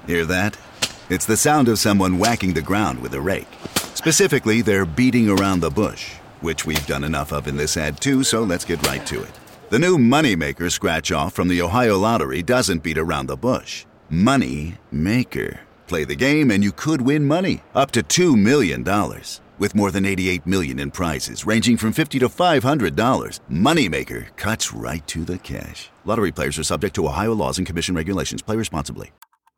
Hear that? It's the sound of someone whacking the ground with a rake. Specifically, they're beating around the bush, which we've done enough of in this ad too, so let's get right to it. The new Moneymaker scratch-off from the Ohio Lottery doesn't beat around the bush. Money Maker. Play the game and you could win money, up to $2 million. With more than $88 million in prizes, ranging from $50 to $500, Moneymaker cuts right to the cash. Lottery players are subject to Ohio laws and commission regulations. Play responsibly.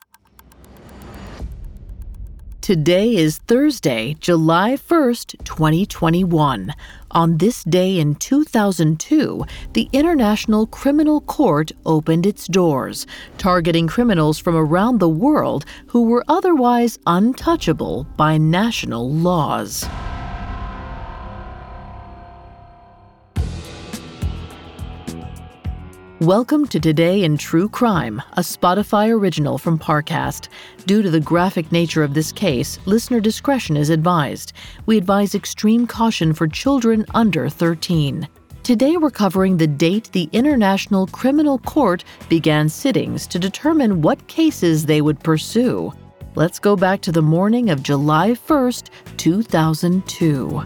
Today is Thursday, July 1st, 2021. On this day in 2002, the International Criminal Court opened its doors, targeting criminals from around the world who were otherwise untouchable by national laws. Welcome to Today in True Crime, a Spotify original from Parcast. Due to the graphic nature of this case, listener discretion is advised. We advise extreme caution for children under 13. Today we're covering the date the International Criminal Court began sittings to determine what cases they would pursue. Let's go back to the morning of July 1st, 2002.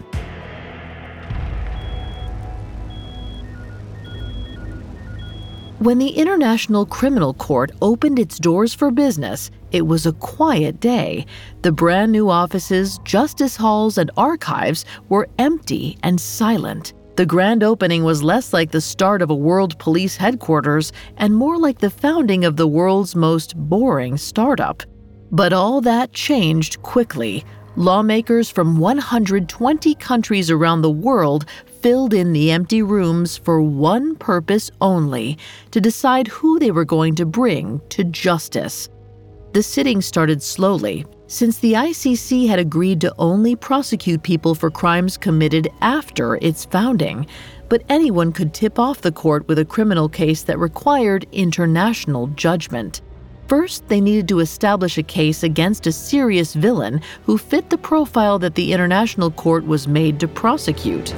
When the International Criminal Court opened its doors for business, it was a quiet day. The brand new offices, justice halls, and archives were empty and silent. The grand opening was less like the start of a world police headquarters and more like the founding of the world's most boring startup. But all that changed quickly. Lawmakers from 120 countries around the world filled in the empty rooms for one purpose only: to decide who they were going to bring to justice. The sitting started slowly, since the ICC had agreed to only prosecute people for crimes committed after its founding. But anyone could tip off the court with a criminal case that required international judgment. First, they needed to establish a case against a serious villain who fit the profile that the International Court was made to prosecute.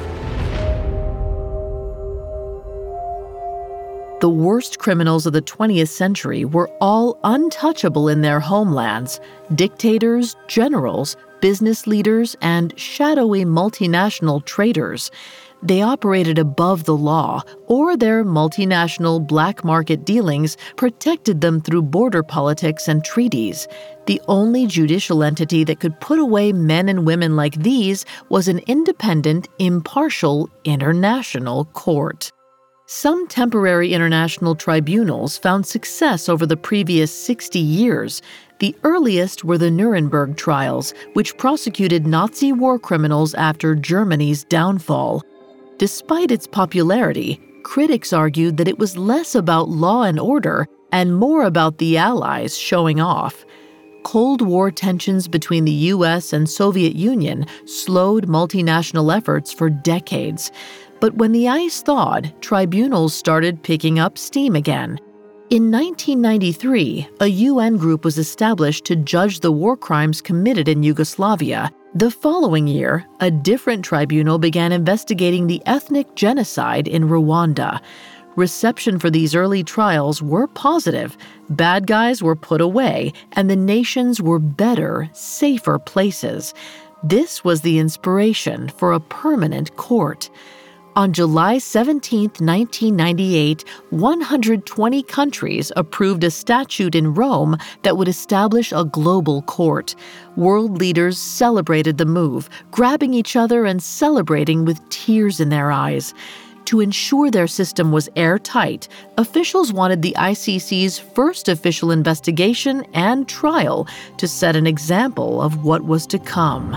The worst criminals of the 20th century were all untouchable in their homelands: dictators, generals, business leaders, and shadowy multinational traitors. They operated above the law, or their multinational black market dealings protected them through border politics and treaties. The only judicial entity that could put away men and women like these was an independent, impartial international court. Some temporary international tribunals found success over the previous 60 years. The earliest were the Nuremberg trials, which prosecuted Nazi war criminals after Germany's downfall. Despite its popularity, critics argued that it was less about law and order and more about the Allies showing off. Cold War tensions between the U.S. and Soviet Union slowed multinational efforts for decades. But when the ice thawed, tribunals started picking up steam again. In 1993, a UN group was established to judge the war crimes committed in Yugoslavia. The following year, a different tribunal began investigating the ethnic genocide in Rwanda. Reception for these early trials were positive. Bad guys were put away, and the nations were better, safer places. This was the inspiration for a permanent court. On July 17, 1998, 120 countries approved a statute in Rome that would establish a global court. World leaders celebrated the move, grabbing each other and celebrating with tears in their eyes. To ensure their system was airtight, officials wanted the ICC's first official investigation and trial to set an example of what was to come.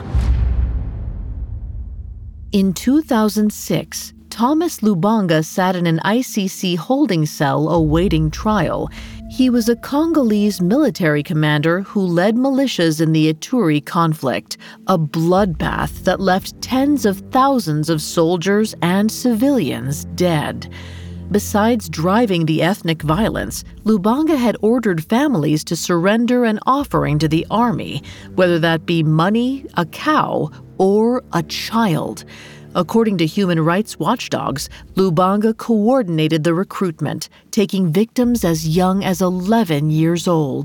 In 2006, Thomas Lubanga sat in an ICC holding cell awaiting trial. He was a Congolese military commander who led militias in the Ituri conflict, a bloodbath that left tens of thousands of soldiers and civilians dead. Besides driving the ethnic violence, Lubanga had ordered families to surrender an offering to the army, whether that be money, a cow, or a child. According to human rights watchdogs, Lubanga coordinated the recruitment, taking victims as young as 11 years old.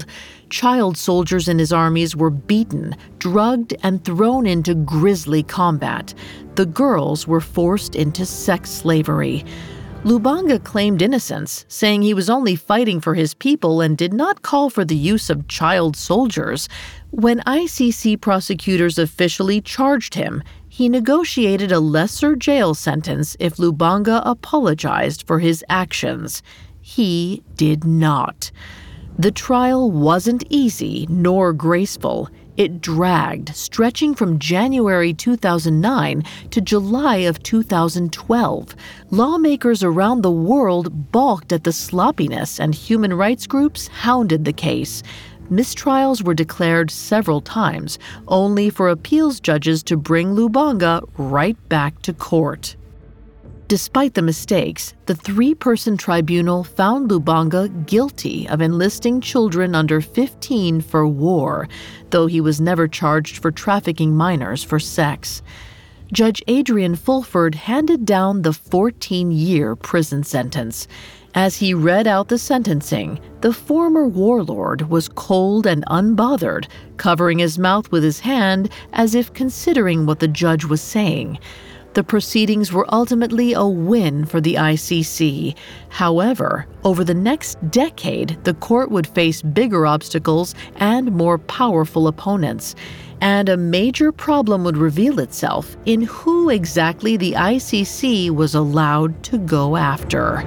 Child soldiers in his armies were beaten, drugged, and thrown into grisly combat. The girls were forced into sex slavery. Lubanga claimed innocence, saying he was only fighting for his people and did not call for the use of child soldiers. When ICC prosecutors officially charged him, he negotiated a lesser jail sentence if Lubanga apologized for his actions. He did not. The trial wasn't easy nor graceful. It dragged, stretching from January 2009 to July of 2012. Lawmakers around the world balked at the sloppiness, and human rights groups hounded the case. Mistrials were declared several times, only for appeals judges to bring Lubanga right back to court. Despite the mistakes, the three-person tribunal found Lubanga guilty of enlisting children under 15 for war, though he was never charged for trafficking minors for sex. Judge Adrian Fulford handed down the 14-year prison sentence. As he read out the sentencing, the former warlord was cold and unbothered, covering his mouth with his hand as if considering what the judge was saying. The proceedings were ultimately a win for the ICC. However, over the next decade, the court would face bigger obstacles and more powerful opponents. And a major problem would reveal itself in who exactly the ICC was allowed to go after.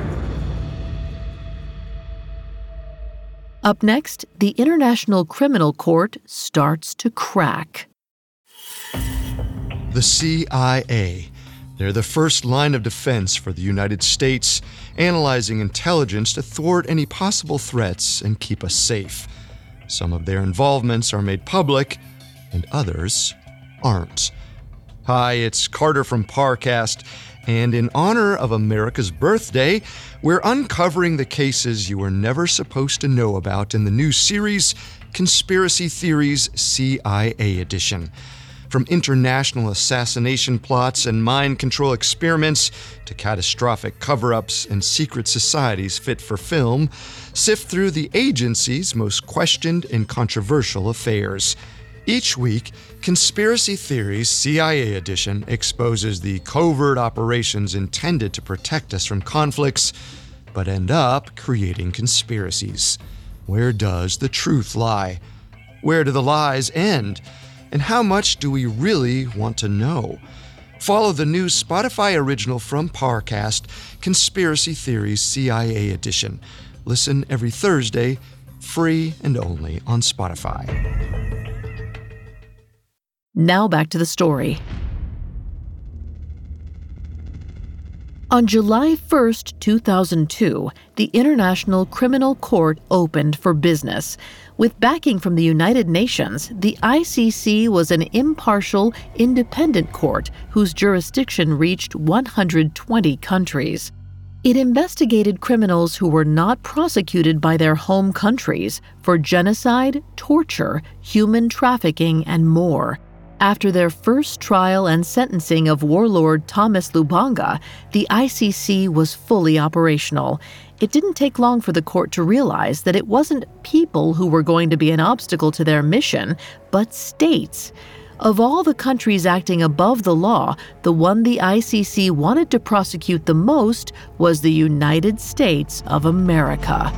Up next, the International Criminal Court starts to crack. The CIA. They're the first line of defense for the United States, analyzing intelligence to thwart any possible threats and keep us safe. Some of their involvements are made public, and others aren't. Hi, it's Carter from Parcast, and in honor of America's birthday, we're uncovering the cases you were never supposed to know about in the new series, Conspiracy Theories CIA Edition. From international assassination plots and mind control experiments to catastrophic cover-ups and secret societies fit for film, sift through the agency's most questioned and controversial affairs. Each week, Conspiracy Theories CIA Edition exposes the covert operations intended to protect us from conflicts, but end up creating conspiracies. Where does the truth lie? Where do the lies end? And how much do we really want to know? Follow the new Spotify original from Parcast, Conspiracy Theories CIA Edition. Listen every Thursday, free and only on Spotify. Now back to the story. On July 1, 2002, the International Criminal Court opened for business. With backing from the United Nations, the ICC was an impartial, independent court whose jurisdiction reached 120 countries. It investigated criminals who were not prosecuted by their home countries for genocide, torture, human trafficking, and more. After their first trial and sentencing of warlord Thomas Lubanga, the ICC was fully operational. It didn't take long for the court to realize that it wasn't people who were going to be an obstacle to their mission, but states. Of all the countries acting above the law, the one the ICC wanted to prosecute the most was the United States of America.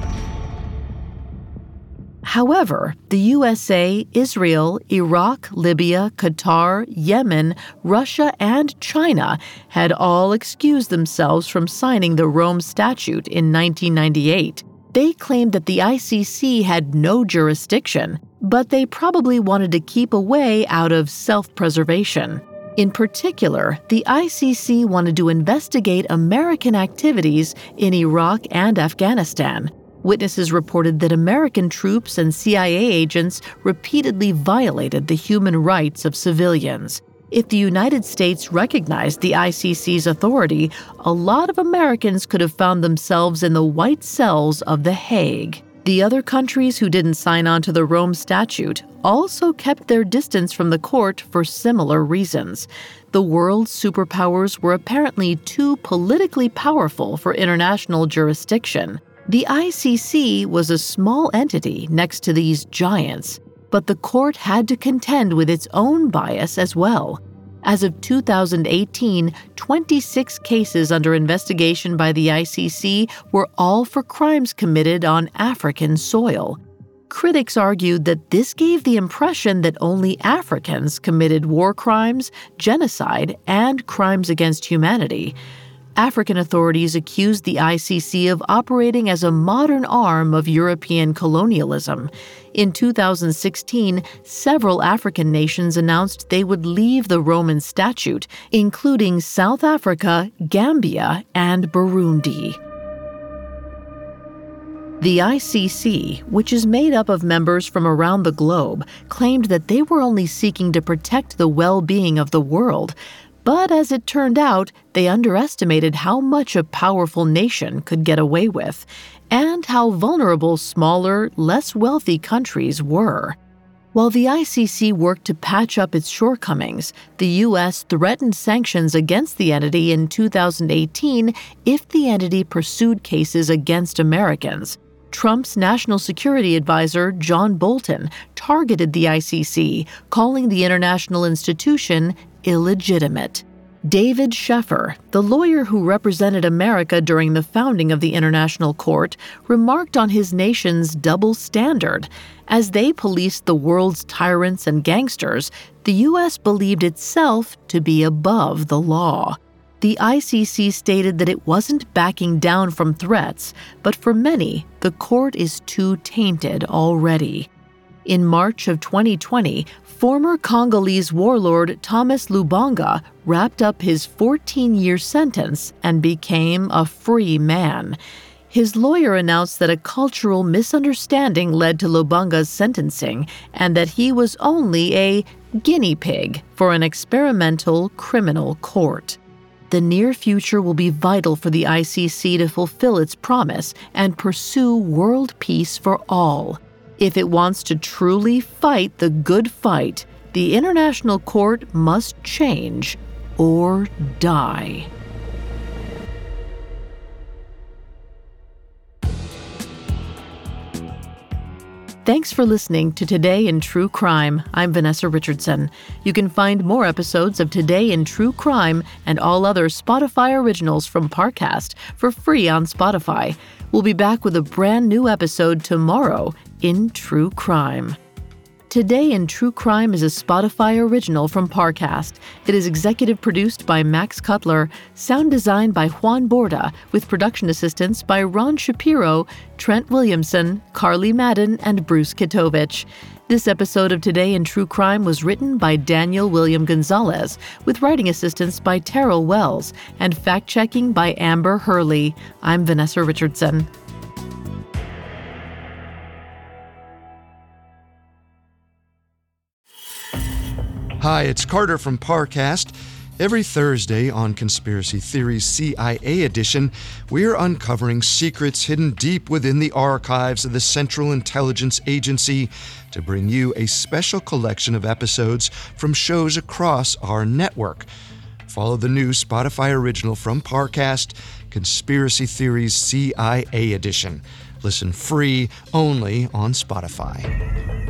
However, the USA, Israel, Iraq, Libya, Qatar, Yemen, Russia, and China had all excused themselves from signing the Rome Statute in 1998. They claimed that the ICC had no jurisdiction, but they probably wanted to keep away out of self-preservation. In particular, the ICC wanted to investigate American activities in Iraq and Afghanistan. Witnesses reported that American troops and CIA agents repeatedly violated the human rights of civilians. If the United States recognized the ICC's authority, a lot of Americans could have found themselves in the white cells of The Hague. The other countries who didn't sign on to the Rome Statute also kept their distance from the court for similar reasons. The world's superpowers were apparently too politically powerful for international jurisdiction. The ICC was a small entity next to these giants, but the court had to contend with its own bias as well. As of 2018, 26 cases under investigation by the ICC were all for crimes committed on African soil. Critics argued that this gave the impression that only Africans committed war crimes, genocide, and crimes against humanity. African authorities accused the ICC of operating as a modern arm of European colonialism. In 2016, several African nations announced they would leave the Roman Statute, including South Africa, Gambia, and Burundi. The ICC, which is made up of members from around the globe, claimed that they were only seeking to protect the well-being of the world. But as it turned out, they underestimated how much a powerful nation could get away with, and how vulnerable smaller, less wealthy countries were. While the ICC worked to patch up its shortcomings, the U.S. threatened sanctions against the entity in 2018 if the entity pursued cases against Americans. Trump's national security advisor, John Bolton, targeted the ICC, calling the international institution illegitimate. David Sheffer, the lawyer who represented America during the founding of the International Court, remarked on his nation's double standard. As they policed the world's tyrants and gangsters, the U.S. believed itself to be above the law. The ICC stated that it wasn't backing down from threats, but for many, the court is too tainted already. In March of 2020, former Congolese warlord Thomas Lubanga wrapped up his 14-year sentence and became a free man. His lawyer announced that a cultural misunderstanding led to Lubanga's sentencing and that he was only a guinea pig for an experimental criminal court. The near future will be vital for the ICC to fulfill its promise and pursue world peace for all. If it wants to truly fight the good fight, the International Court must change or die. Thanks for listening to Today in True Crime. I'm Vanessa Richardson. You can find more episodes of Today in True Crime and all other Spotify originals from Parcast for free on Spotify. We'll be back with a brand new episode tomorrow in True Crime. Today in True Crime is a Spotify original from Parcast. It is executive produced by Max Cutler, sound designed by Juan Borda, with production assistance by Ron Shapiro, Trent Williamson, Carly Madden, and Bruce Kitovich. This episode of Today in True Crime was written by Daniel William Gonzalez, with writing assistance by Terrell Wells, and fact-checking by Amber Hurley. I'm Vanessa Richardson. Hi, it's Carter from Parcast. Every Thursday on Conspiracy Theories CIA Edition, we're uncovering secrets hidden deep within the archives of the Central Intelligence Agency to bring you a special collection of episodes from shows across our network. Follow the new Spotify original from Parcast, Conspiracy Theories CIA Edition. Listen free only on Spotify.